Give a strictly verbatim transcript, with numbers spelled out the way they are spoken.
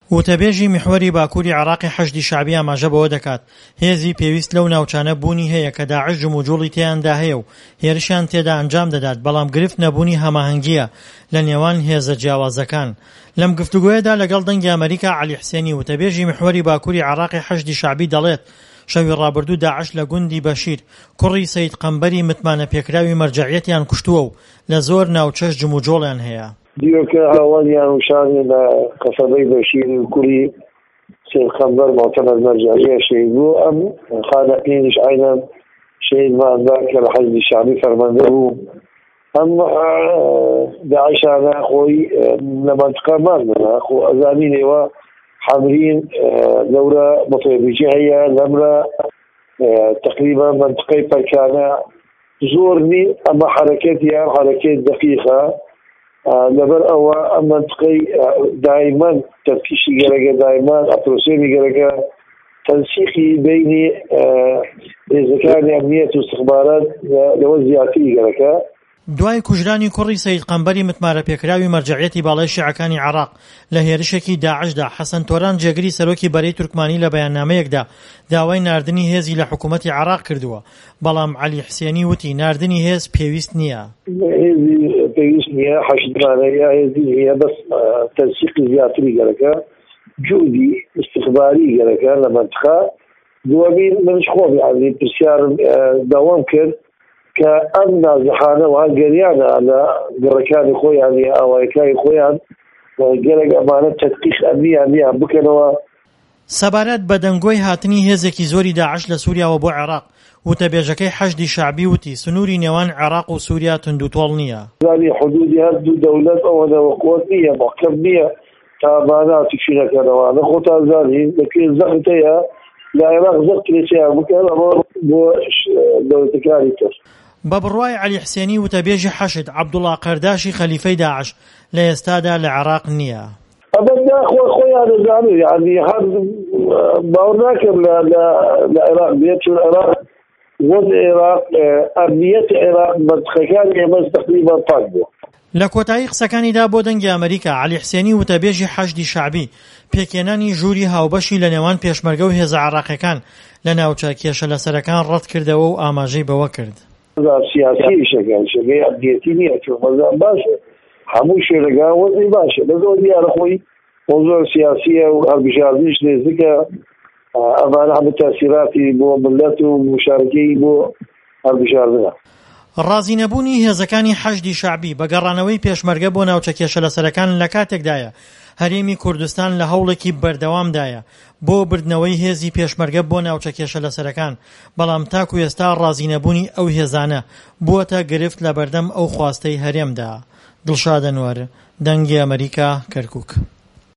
وتەبێژی میحوەری باکووری عێراقی حەشدی شەعبی ئاماژە بەوە دەکات هێزی پێویست لەو ناوچانە بوونی هەیە کە داعش جموجوڵی تێیاندا هەیە و هێرشیان تێدا ئەنجام دەدات، بەڵام گرفت نەبوونی هەماهەنگیە لە نێوان هێزە جیاوازەکان. لەم گفتوگۆیەدا لەگەڵ دەنگی ئەمریکا عەلی حسێنی وتەبێژی میحوەری باکووری عێراقی حەشدی شەعبی دەڵێت شەوی ڕابردوو داعش لە گوندی بەشیر کوڕی سەید قەمبەری متمانە پێکراوی مەرجەعیەتیان کوشتووە و لە زۆر ناوچەش جموجۆڵیان هەیە. دیوکە هاوانیان وشانی لە قەسەبەی بەشیر و کوڕی سەید قەمبەر معتەمەد مەرجەعیە شەهید بوو. ئەم خانەقینیش عینەن شەهیدماندا کە لە حەشدی شەعبی فەرمەندە بوو. ئەم داعشانە خۆی لە مەنتقەمان خۆ ئەزانینەوە حەمرین لەورە مەتۆبیجی هەیە لەمرە تقریبا منطقەی پەرکانە زۆر نی ئەمە حرەکەتیان حرەکەت دقیقە لەبەر ئەوە ئەم منطقەی دایمان تەفتیشی گەرەکە دایمان ئەپرۆسێنی گەرەکە تەنسیقی بینی هێزەکانی ئەمنیەت و استخبارات لەوە زیاتری گەرەکە. دوای کوژرانی کوڕی سەید قەمبەری متمارە پێکراوی مەرجەعیەتی باڵای شیعەکانی عێراق لە هێرشێکی داعشدا حەسەن تۆران جێگری سەرۆکی بەرەی تورکمانی لە بەیاننامەیەکدا داوای ناردنی هێزی لە حکوومەتی عێراق کردووە، بەڵام عەلی حسێنی وتی ناردنی هێز پێویست نییە. هێزی پێویست نییە، حەشدمانەیە هێزی نییە، بەس تەنسیقی زیاتری گەرەکە جوودی استخباری گەرەکە لە مەنتقە. دووەمین منش خۆم یعنی پرسیارم داوام کرد کە ئەم نازەحانەوە گەریانە لە گەڕەکانی خۆیان یا ئاوایەکانی خۆیان گەرەک ئەمانە تەدقیق ئەمنیان نییان بکەنەوە. سەبارەت بە دەنگۆی هاتنی هێزێکی زۆری داعش لە سووریاوە بۆ عێراق وتەبێژەکەی حەشدی شەعبی وتی سنووری نێوان عێراق و سووریا توندوتۆڵ نییە. زانی حدودی هەردوو دەولەت ئەوەنەوە قوت نییە، محکەم نییە تا ئەمانە تووشی نەکەنەوە. لە خۆتان زانین لەکوێ زەخت هەیە لە عێراق زەخت لێچیان بکەن ئەمە بۆ دەوڵەتەکانی تر. بە بڕوای عەلی حسێنی وتەبێژی حەشد عەبدوڵڵا قەرداشی خەلیفەی داعش لە ئێستادا لە عێراق نییە. ئەمە خۆ خۆیان دەزانن یعنی هەر باوەڕ ناکەم لە عێراق بێت، چون عێراق وەزع عێراق ئەمنیەتی عێراق مەنتقەکانی ئێمە تەقریبا پاک بووە. لە کۆتایی قسەکانیدا بۆ دەنگی ئەمریکا عەلی حسێنی وتەبێژی حەشدی شەعبی پێکێنانی ژووری هاوبەشی لە نێوان پێشمەرگە و هێزە عێراقیەکان لە ناوچە کێشە لەسەرەکان ڕەت کردەوە و ئاماژەی بەوە کرد. سیاسی شەکەن شەکەی ئەمنیەتی نییە، چون مەزان باشە هەموو شوێنەکان وەزعی باشە، لە زۆر دیارە خۆی مۆزوع سیاسیە و هەڵبژاردنیش نێزیکە ئەمانە هەموو تەسیراتی بۆ ملەت و مشارەکەی بۆ هەڵبژاردنە. ڕازی نەبوونی هێزەکانی حەشدی شەعبی بە گەڕانەوەی پێشمەرگە بۆ ناوچە کێشە لەسەرەکان لە کاتێکدایە هەرێمی کوردستان لە هەوڵێکی بەردەوامدایە بۆ بردنەوەی هێزی پێشمەرگە بۆ ناوچە کێشە لەسەرەکان، بەڵام تاکو ئێستا ڕازی نەبوونی ئەو هێزانە بووەتە گرفت لە بەردەم ئەو خواستەی هەرێمدا. دڵشاد ئەنوەر، دەنگی ئەمریکا، کەرکووک.